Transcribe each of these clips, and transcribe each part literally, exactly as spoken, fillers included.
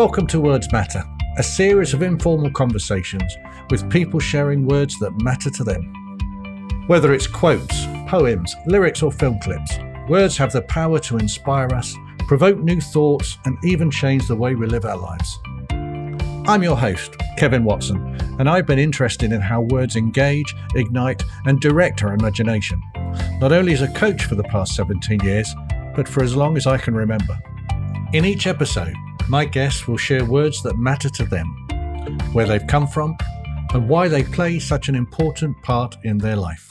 Welcome to Words Matter, a series of informal conversations with people sharing words that matter to them. Whether it's quotes, poems, lyrics or film clips, words have the power to inspire us, provoke new thoughts and even change the way we live our lives. I'm your host, Kevin Watson, and I've been interested in how words engage, ignite and direct our imagination, not only as a coach for the past seventeen years, but for as long as I can remember. In each episode, my guests will share words that matter to them, where they've come from, and why they play such an important part in their life.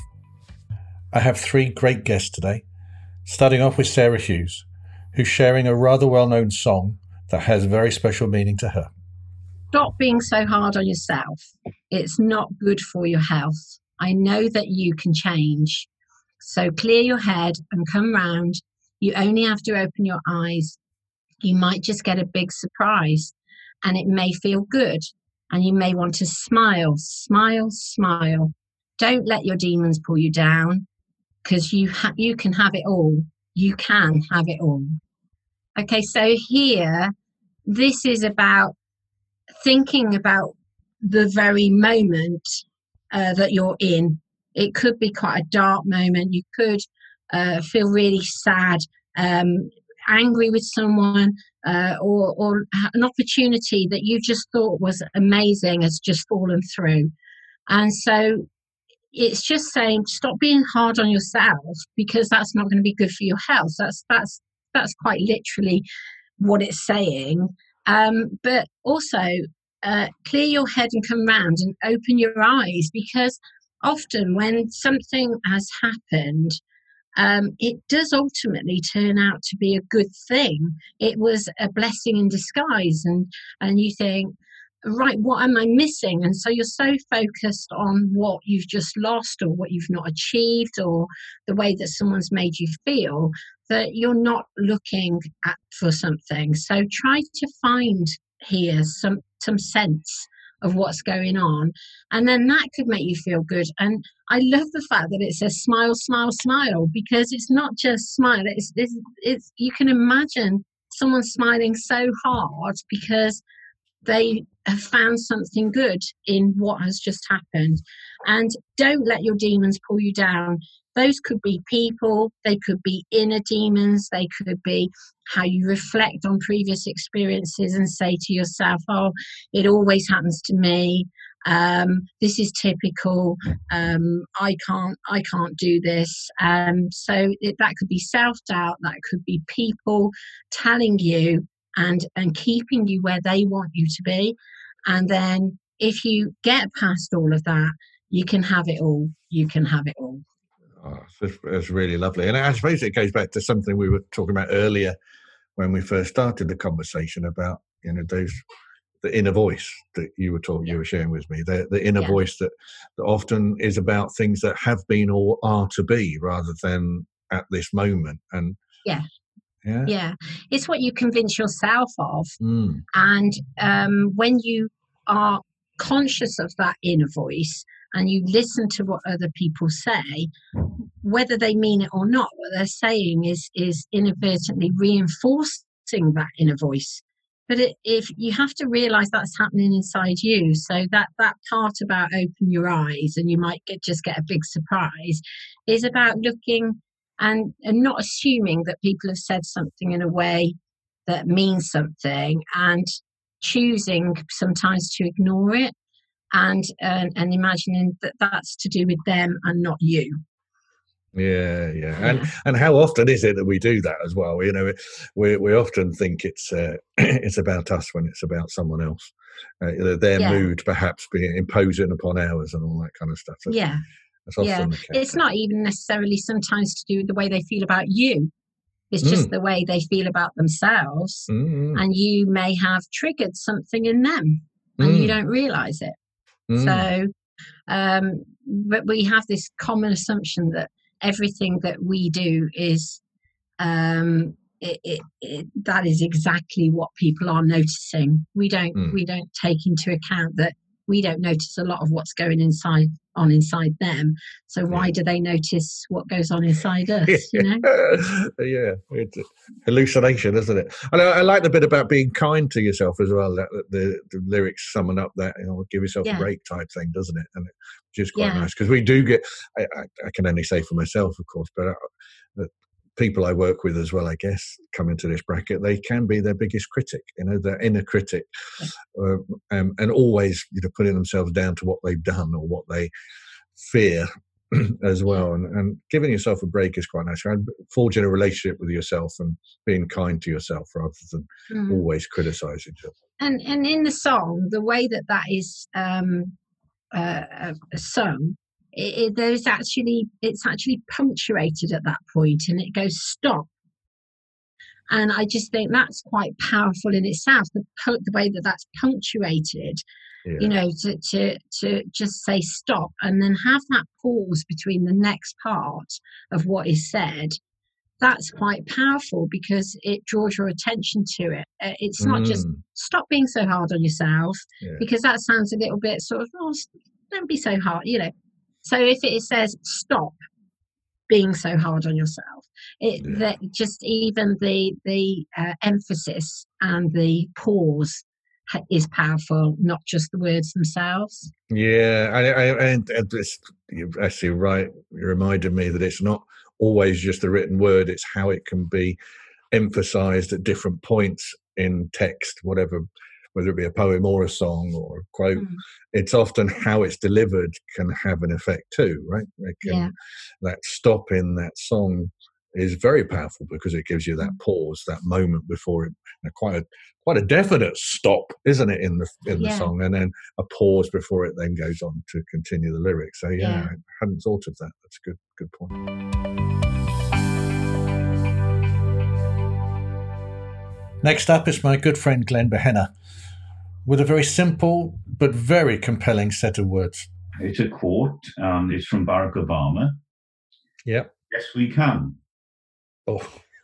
I have three great guests today, starting off with Sarah Hughes, who's sharing a rather well-known song that has very special meaning to her. Stop being so hard on yourself. It's not good for your health. I know that you can change. So clear your head and come round. You only have to open your eyes. You might just get a big surprise and it may feel good and you may want to smile, smile, smile. Don't let your demons pull you down because you ha- you can have it all. You can have it all. Okay, so here, this is about thinking about the very moment uh, that you're in. It could be quite a dark moment. You could uh, feel really sad, um, angry with someone, uh, or, or an opportunity that you just thought was amazing has just fallen through. And so it's just saying, stop being hard on yourself because that's not going to be good for your health. That's that's that's quite literally what it's saying. Um, but also uh, clear your head and come round and open your eyes, because often when something has happened, Um, it does ultimately turn out to be a good thing. It was a blessing in disguise, and and you think, right, what am I missing? And so you're so focused on what you've just lost or what you've not achieved or the way that someone's made you feel that you're not looking at for something. So try to find here some some sense of what's going on, and then that could make you feel good. And I love the fact that it says smile, smile, smile, because it's not just smile. It's, it's, it's you can imagine someone smiling so hard because they have found something good in what has just happened. And don't let your demons pull you down. Those could be people, they could be inner demons, they could be how you reflect on previous experiences and say to yourself, oh, it always happens to me. Um, this is typical. Um, I can't, I can't do this. Um, so it, that could be self-doubt. That could be people telling you and, and keeping you where they want you to be. And then if you get past all of that, you can have it all. You can have it all. Oh, that's, that's really lovely. And I suppose it goes back to something we were talking about earlier when we first started the conversation about, you know, those, the inner voice that you were talking, you were sharing with me, the, the inner yeah. voice that, that often is about things that have been or are to be rather than at this moment. And yeah. Yeah. Yeah. It's what you convince yourself of. Mm. And um, when you are conscious of that inner voice and you listen to what other people say, whether they mean it or not, what they're saying is is inadvertently reinforcing that inner voice. But it, if you have to realize that's happening inside you, so that that part about open your eyes and you might get just get a big surprise is about looking and, and not assuming that people have said something in a way that means something and choosing sometimes to ignore it and and, and imagining that that's to do with them and not you. Yeah, yeah, yeah. And and how often is it that we do that as well? You know, we we often think it's uh, it's about us when it's about someone else. Uh, their yeah. mood perhaps being imposing upon ours and all that kind of stuff. That's, yeah, that's often yeah. the case. It's not even necessarily sometimes to do with the way they feel about you. It's just mm. the way they feel about themselves, mm. and you may have triggered something in them, and mm. you don't realise it. Mm. So, um, but we have this common assumption that everything that we do is um, it, it, it, that is exactly what people are noticing. We don't mm. we don't take into account that we don't notice a lot of what's going inside on inside them. So why Yeah. do they notice what goes on inside us? You know? Yeah, it's hallucination, isn't it? And I, I like the bit about being kind to yourself as well. That, that the, the lyrics summon up that, you know, give yourself Yeah. a break type thing, doesn't it? And it, which is quite Yeah. nice, because we do get. I, I, I can only say for myself, of course, but. Uh, people I work with as well, I guess, come into this bracket, they can be their biggest critic, you know, their inner critic, uh, um, and always, you know, putting themselves down to what they've done or what they fear as well. And, and giving yourself a break is quite nice. And forging a relationship with yourself and being kind to yourself rather than mm. always criticizing yourself. And, and in the song, the way that that is um, uh, sung, It, it, there's actually it's actually punctuated at that point, and it goes stop, and I just think that's quite powerful in itself, the the way that that's punctuated. Yeah. You know, to to to just say stop and then have that pause between the next part of what is said. That's quite powerful because it draws your attention to it. It's not mm. just stop being so hard on yourself, yeah. because that sounds a little bit sort of, oh, don't be so hard, you know. So if it says stop being so hard on yourself, it yeah. that just even the the uh, emphasis and the pause ha- is powerful, not just the words themselves. Yeah, I, I, and, and this, you're actually right. You reminded me that it's not always just the written word; it's how it can be emphasized at different points in text, whatever. Whether it be a poem or a song or a quote, mm. it's often how it's delivered can have an effect too, right? It can, yeah. That stop in that song is very powerful because it gives you that pause, that moment before it, you know, quite a quite a definite stop, isn't it, in the in the yeah. song, and then a pause before it then goes on to continue the lyrics. So yeah, yeah. I hadn't thought of that. That's a good good point. Next up is my good friend Glenn Behenna, with a very simple but very compelling set of words. It's a quote, and it's from Barack Obama. Yep. Yes, we can. Oh,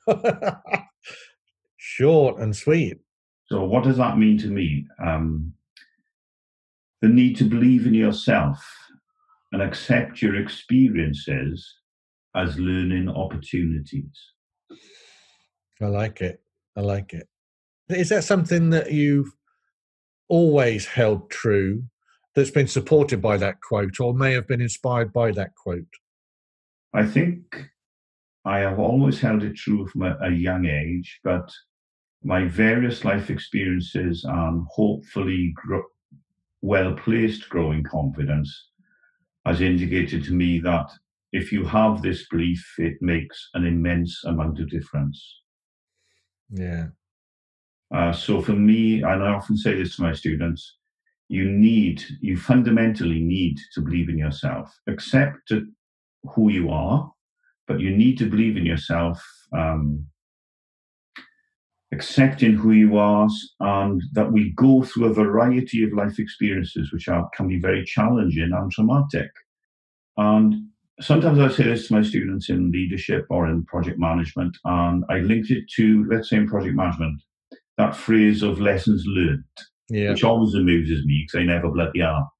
short and sweet. So what does that mean to me? Um, the need to believe in yourself and accept your experiences as learning opportunities. I like it. I like it. Is that something that you've always held true, that's been supported by that quote, or may have been inspired by that quote? I think I have always held it true from a, a young age, but my various life experiences and hopefully gro- well-placed growing confidence has indicated to me that if you have this belief, it makes an immense amount of difference. Yeah. Uh, so for me, and I often say this to my students, you need, you fundamentally need to believe in yourself. Accept who you are, but you need to believe in yourself, um, accepting who you are, and that we go through a variety of life experiences which are, can be very challenging and traumatic. And sometimes I say this to my students in leadership or in project management, and I linked it to, let's say in project management, that phrase of lessons learned, yeah. which always amuses me because I never bloody are.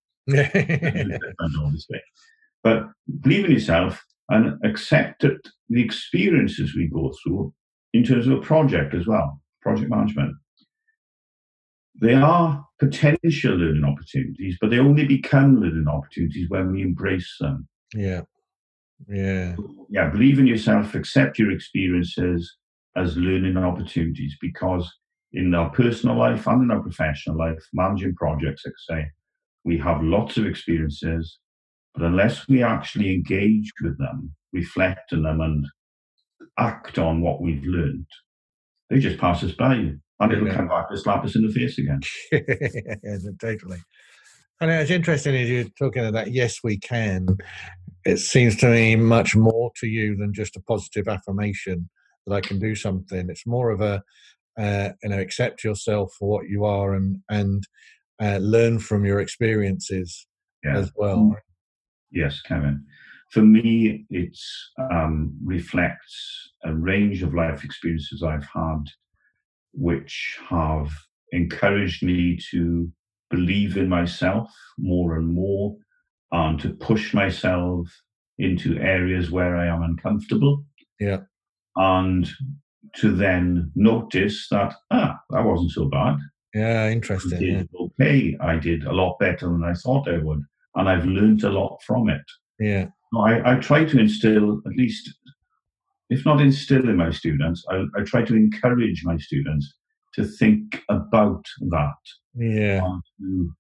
But believe in yourself and accept that the experiences we go through in terms of a project as well, project management, they are potential learning opportunities, but they only become learning opportunities when we embrace them. Yeah. Yeah. Yeah. Believe in yourself, accept your experiences as learning opportunities, because in our personal life and in our professional life, managing projects, like I say, we have lots of experiences, but unless we actually engage with them, reflect on them, and act on what we've learned, they just pass us by, and it'll yeah. come back to slap us in the face again. Yeah, totally. And it's interesting as you're talking about that, yes, we can. It seems to me much more to you than just a positive affirmation that I can do something. It's more of a, uh, you know, accept yourself for what you are, and and uh, learn from your experiences yeah. as well. Yes, Kevin. For me, it um, reflects a range of life experiences I've had, which have encouraged me to believe in myself more and more, and to push myself into areas where I am uncomfortable. Yeah. And to then notice that, ah, that wasn't so bad. Yeah, interesting. I did yeah. okay. I did a lot better than I thought I would. And I've learned a lot from it. Yeah. I, I try to instill, at least, if not instill in my students, I, I try to encourage my students to think about that. Yeah. And to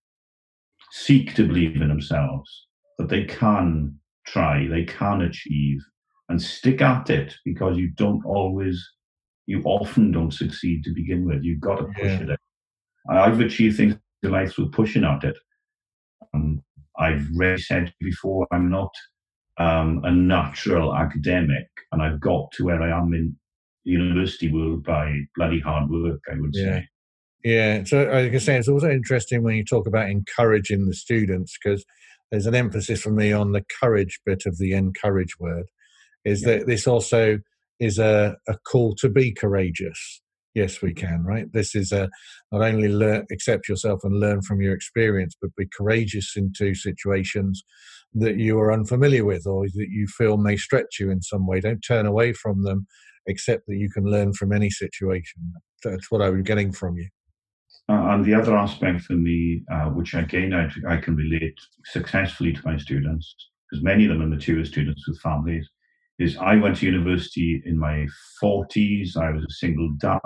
seek to believe in themselves, that they can try, they can achieve, and stick at it, because you don't always, you often don't succeed to begin with. You've got to push Yeah. at it. I've achieved things in life through pushing at it. Um, I've already said before, I'm not um, a natural academic, and I've got to where I am in the university world by bloody hard work, I would Yeah. say. Yeah, so I can say it's also interesting when you talk about encouraging the students, because there's an emphasis for me on the courage bit of the encourage word, is Yeah. that this also is a, a call to be courageous. Yes, we can, right? This is a not only learn, accept yourself and learn from your experience, but be courageous into situations that you are unfamiliar with or that you feel may stretch you in some way. Don't turn away from them, accept that you can learn from any situation. That's what I was getting from you. Uh, and the other aspect for me, uh, which again I, I can relate successfully to my students, because many of them are mature students with families, is I went to university in my forties. I was a single dad.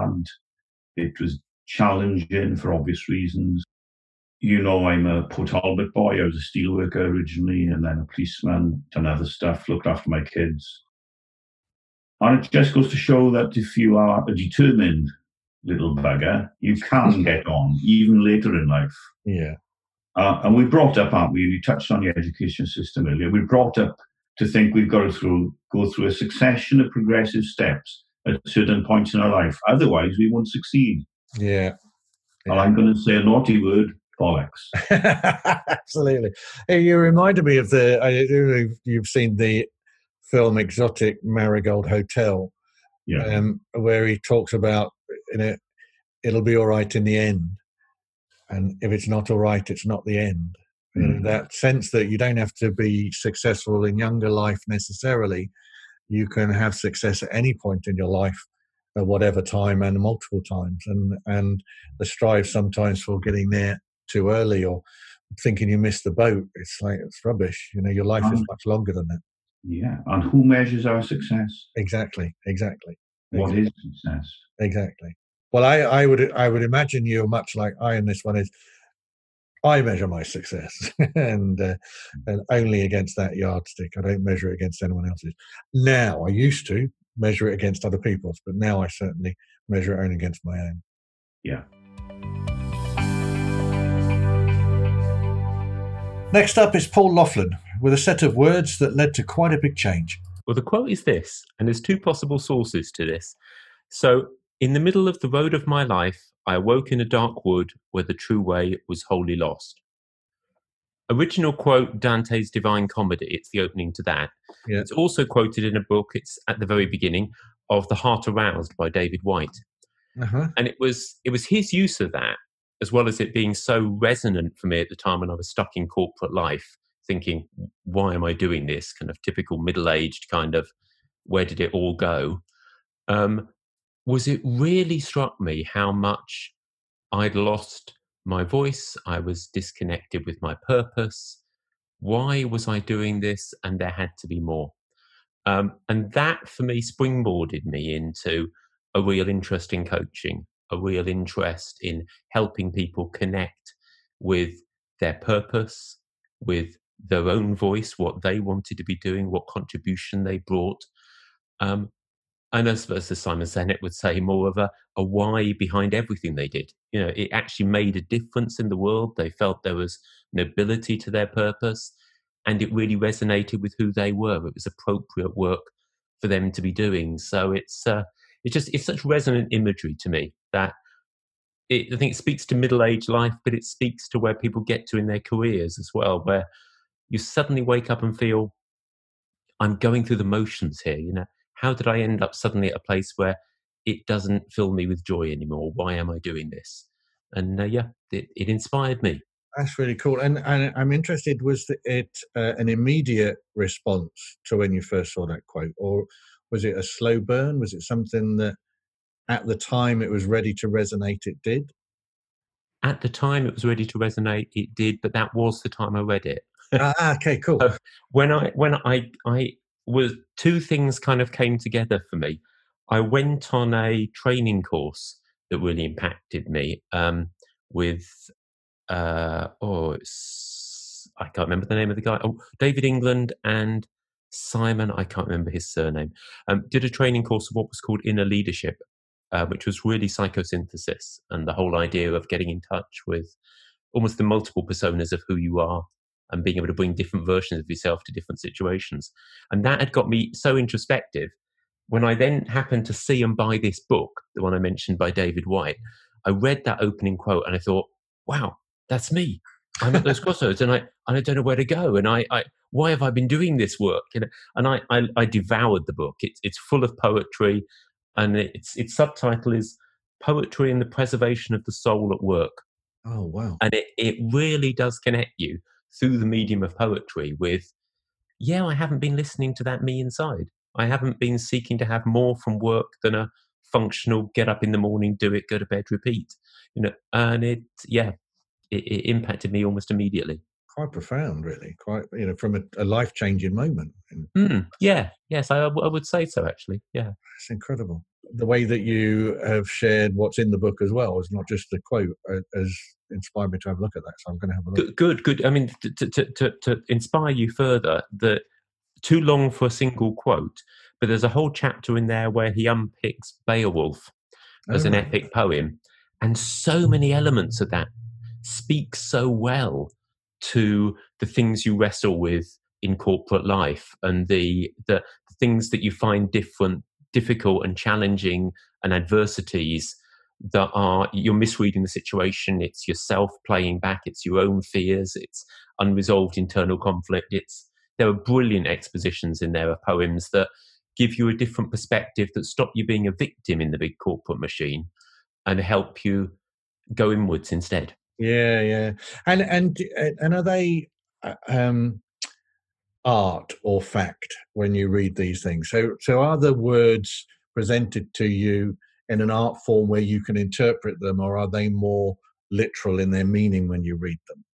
It was challenging for obvious reasons. You know, I'm a Port Talbot boy. I was a steelworker originally, and then a policeman, done other stuff, looked after my kids. And it just goes to show that if you are a determined little bugger, you can get on, even later in life. Yeah. Uh, and we brought up, aren't we? You touched on the education system earlier. We brought up to think we've got to through, go through a succession of progressive steps at certain points in our life. Otherwise, we won't succeed. Yeah. And I'm going to say a naughty word, bollocks. Absolutely. Hey, you reminded me of the, I, you've seen the film Exotic Marigold Hotel, Yeah. um, where he talks about, you know, it'll be all right in the end. And if it's not all right, it's not the end. Mm. You know, that sense that you don't have to be successful in younger life necessarily. You can have success at any point in your life, at whatever time, and multiple times. And and the strive sometimes for getting there too early or thinking you missed the boat, it's like, it's rubbish. You know, your life um, is much longer than that. Yeah. And who measures our success? Exactly. Exactly. What exactly. is success? Exactly. Well, I, I would I would imagine you're much like I in this one is I measure my success and uh, and only against that yardstick. I don't measure it against anyone else's. Now, I used to measure it against other people's, but now I certainly measure it only against my own. Yeah. Next up is Paul Laughlin with a set of words that led to quite a big change. Well, the quote is this, and there's two possible sources to this. So, in the middle of the road of my life, I awoke in a dark wood where the true way was wholly lost. Original quote, Dante's Divine Comedy. It's the opening to that. Yeah. It's also quoted in a book, it's at the very beginning, of The Heart Aroused by David Whyte. Uh-huh. And it was it was his use of that, as well as it being so resonant for me at the time when I was stuck in corporate life, thinking, why am I doing this? Kind of typical middle-aged kind of, where did it all go? Um, was it really struck me how much I'd lost my voice. I was disconnected with my purpose. Why was I doing this? And there had to be more. Um, and that, for me, springboarded me into a real interest in coaching, a real interest in helping people connect with their purpose, with their own voice, what they wanted to be doing, what contribution they brought. Um, and as, as Simon Sinek would say, more of a, a why behind everything they did. You know, it actually made a difference in the world. They felt there was nobility to their purpose, and it really resonated with who they were. It was appropriate work for them to be doing. So it's uh, it's just it's such resonant imagery to me that it, I think it speaks to middle-aged life, but it speaks to where people get to in their careers as well, where you suddenly wake up and feel, I'm going through the motions here. You know, how did I end up suddenly at a place where it doesn't fill me with joy anymore? Why am I doing this? And uh, yeah, it, it inspired me. That's really cool. And, and I'm interested, was it uh, an immediate response to when you first saw that quote, or was it a slow burn? Was it something that at the time it was ready to resonate, it did? At the time it was ready to resonate, it did, but that was the time I read it. Ah, okay, cool. So when I when I I was two things kind of came together for me. I went on a training course that really impacted me um, with uh, oh it's, I can't remember the name of the guy. Oh, David England and Simon. I can't remember his surname. Um, did a training course of what was called Inner Leadership, uh, which was really psychosynthesis and the whole idea of getting in touch with almost the multiple personas of who you are and being able to bring different versions of yourself to different situations. And that had got me so introspective. When I then happened to see and buy this book, the one I mentioned by David White, I read that opening quote and I thought, wow, that's me. I'm at those crossroads and I and I don't know where to go. And I, I why have I been doing this work? You know, and I, I, I devoured the book. It's it's full of poetry, and its its subtitle is Poetry and the Preservation of the Soul at Work. Oh, wow. And it, it really does connect you through the medium of poetry with, yeah, I haven't been listening to that me inside. I haven't been seeking to have more from work than a functional get up in the morning, do it, go to bed, repeat. You know, and it, yeah, it, it impacted me almost immediately. Quite profound, really. Quite, you know, from a, a life-changing moment. Mm, yeah, yes, I, I would say so, actually. Yeah. It's incredible. The way that you have shared what's in the book as well is not just the quote, uh, has inspired me to have a look at that. So I'm going to have a look. Good, good. good. I mean, to, to, to, to inspire you further, that too long for a single quote, but there's a whole chapter in there where he unpicks Beowulf as Oh, an right. epic poem, and so many elements of that speak so well to the things you wrestle with in corporate life and the the things that you find different, difficult and challenging, and adversities that are, you're misreading the situation. It's yourself playing back. It's your own fears. It's unresolved internal conflict. It's there are brilliant expositions in there of poems that give you a different perspective, that stop you being a victim in the big corporate machine and help you go inwards instead. Yeah, yeah. And and and are they uh, um, art or fact when you read these things? So so are the words presented to you in an art form where you can interpret them, or are they more literal in their meaning when you read them?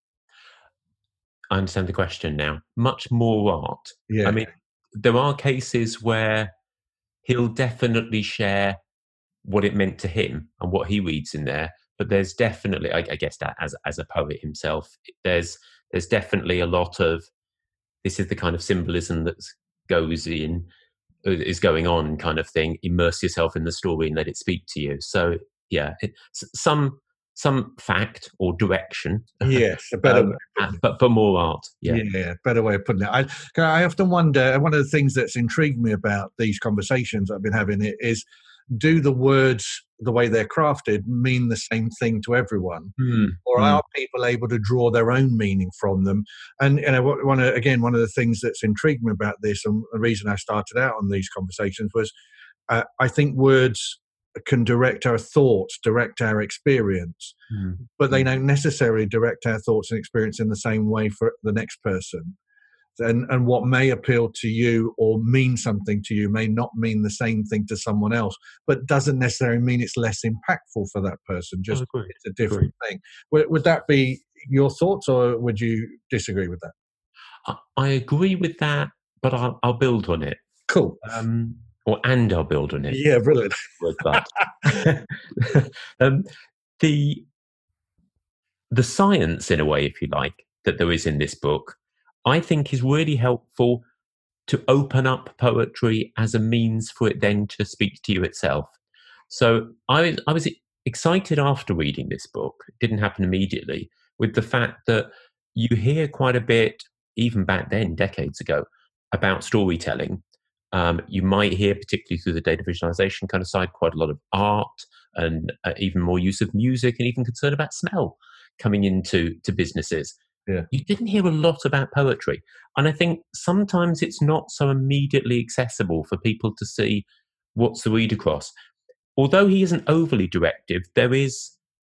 I understand the question now. Much more art. Yeah. I mean, there are cases where he'll definitely share what it meant to him and what he reads in there. But there's definitely, I, I guess, that as as a poet himself, there's there's definitely a lot of, this is the kind of symbolism that goes in, is going on, kind of thing. Immerse yourself in the story and let it speak to you. So yeah, it, some some fact or direction. Yes, a better um, way of putting it. but but more art. Yeah. Yeah, better way of putting it. I, I often wonder, one of the things that's intrigued me about these conversations I've been having is, do the words, the way they're crafted, mean the same thing to everyone? Mm, Or mm. are people able to draw their own meaning from them? And you know, one of, again, one of the things that's intrigued me about this, and the reason I started out on these conversations was, uh, I think words can direct our thoughts, direct our experience, Mm. but they don't necessarily direct our thoughts and experience in the same way for the next person. And, and what may appeal to you or mean something to you may not mean the same thing to someone else, but doesn't necessarily mean it's less impactful for that person. Just Oh, agree. it's a different thing. Would, would that be your thoughts, or would you disagree with that? I, I agree with that, but I'll, I'll build on it. Cool. Um, or and I'll build on it. Yeah, brilliant. With that. um, the the science, in a way, if you like, that there is in this book, I think is really helpful to open up poetry as a means for it then to speak to you itself. So I, I was excited after reading this book. It didn't happen immediately, with the fact that you hear quite a bit, even back then, decades ago, about storytelling. Um, you might hear, particularly through the data visualization kind of side, quite a lot of art and uh, even more use of music, and even concern about smell coming into to businesses. Yeah. You didn't hear a lot about poetry. And I think sometimes it's not so immediately accessible for people to see what's the read across. Although he isn't overly directive, there is,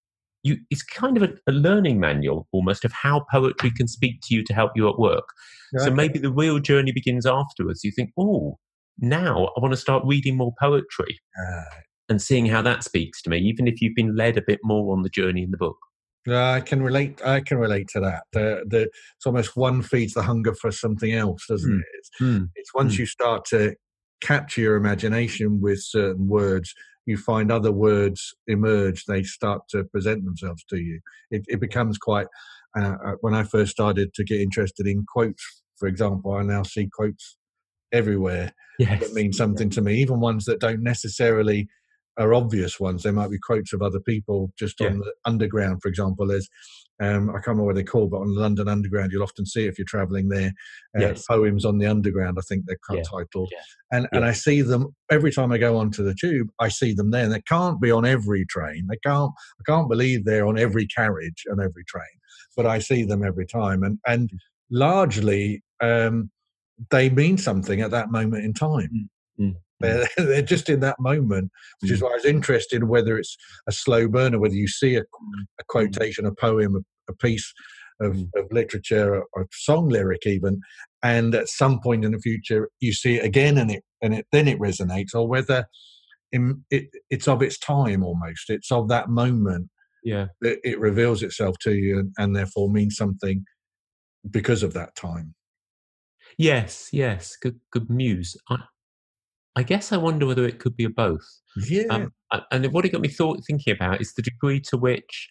you it's kind of a, a learning manual almost of how poetry can speak to you to help you at work. Okay. So maybe the real journey begins afterwards. You think, oh, now I want to start reading more poetry uh, and seeing how that speaks to me, even if you've been led a bit more on the journey in the book. Yeah, I can relate. I can relate to that. The, the, it's almost one feeds the hunger for something else, doesn't mm. it? It's, mm. it's once mm. you start to capture your imagination with certain words, you find other words emerge. They start to present themselves to you. It, it becomes quite. Uh, when I first started to get interested in quotes, for example, I now see quotes everywhere yes. that mean something to me, even ones that don't necessarily are obvious ones. They might be quotes of other people just on yeah. the underground, for example. There's, um, I can't remember what they're called, but on the London Underground, you'll often see if you're travelling there, uh, yes. poems on the Underground, I think they're yeah. titled. Yeah. And yeah. and I see them every time I go onto the tube, I see them there. And they can't be on every train. They can't, I can't believe they're on every carriage and every train, but I see them every time. And, and largely, um, they mean something at that moment in time. Mm. They're, they're just in that moment, which mm. is why I was interested in whether it's a slow burner, whether you see a, a quotation, a poem, a, a piece of, mm. of literature, or a song lyric even, and at some point in the future you see it again and it and it then it resonates, or whether in, it, it's of its time almost. It's of that moment yeah. that it reveals itself to you and, and therefore means something because of that time. Yes, yes, good, good muse. I, I guess I wonder whether it could be a both. Yeah. Um, and what it got me thought, thinking about is the degree to which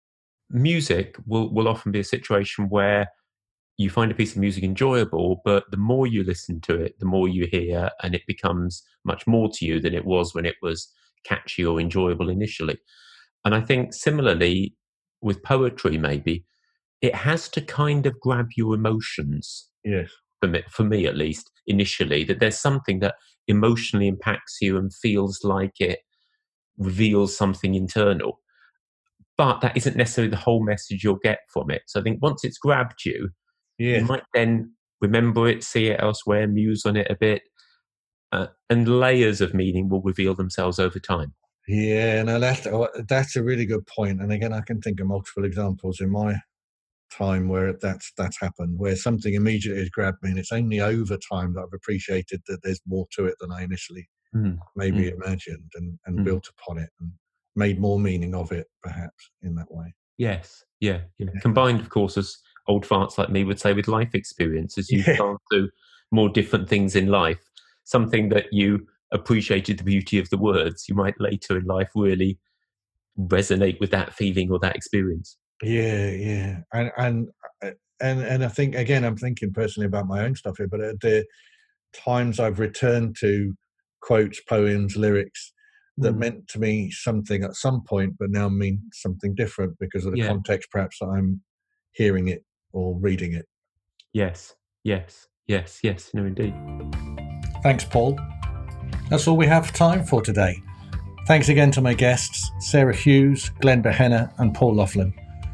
music will, will often be a situation where you find a piece of music enjoyable, but the more you listen to it, the more you hear, and it becomes much more to you than it was when it was catchy or enjoyable initially. And I think similarly with poetry, maybe, it has to kind of grab your emotions. Yes. For me, for me at least, initially, that there's something that emotionally impacts you and feels like it reveals something internal. But that isn't necessarily the whole message you'll get from it. So I think once it's grabbed you, yeah. you might then remember it, see it elsewhere, muse on it a bit, uh, and layers of meaning will reveal themselves over time. Yeah, no, that's, that's a really good point. And again, I can think of multiple examples in my time where that's that's happened, where something immediately has grabbed me, and it's only over time that I've appreciated that there's more to it than I initially mm. maybe mm. imagined, and, and mm. built upon it and made more meaning of it, perhaps, in that way. Yes, yeah, yeah. yeah. Combined, of course, as old farts like me would say, with life experience, as you've yeah. gone through more different things in life, something that you appreciated the beauty of the words, you might later in life really resonate with that feeling or that experience. Yeah, yeah, and and and and I think again, I'm thinking personally about my own stuff here, but at the times I've returned to quotes, poems, lyrics that mm. meant to me something at some point, but now mean something different because of the yeah. context, perhaps that I'm hearing it or reading it. Yes, yes, yes, yes. No, indeed. Thanks, Paul. That's all we have time for today. Thanks again to my guests, Sarah Hughes, Glenn Behenna, and Paul Laughlin.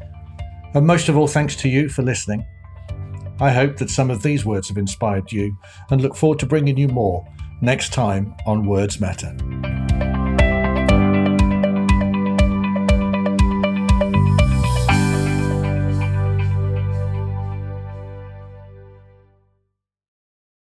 And most of all, thanks to you for listening. I hope that some of these words have inspired you, and look forward to bringing you more next time on Words Matter.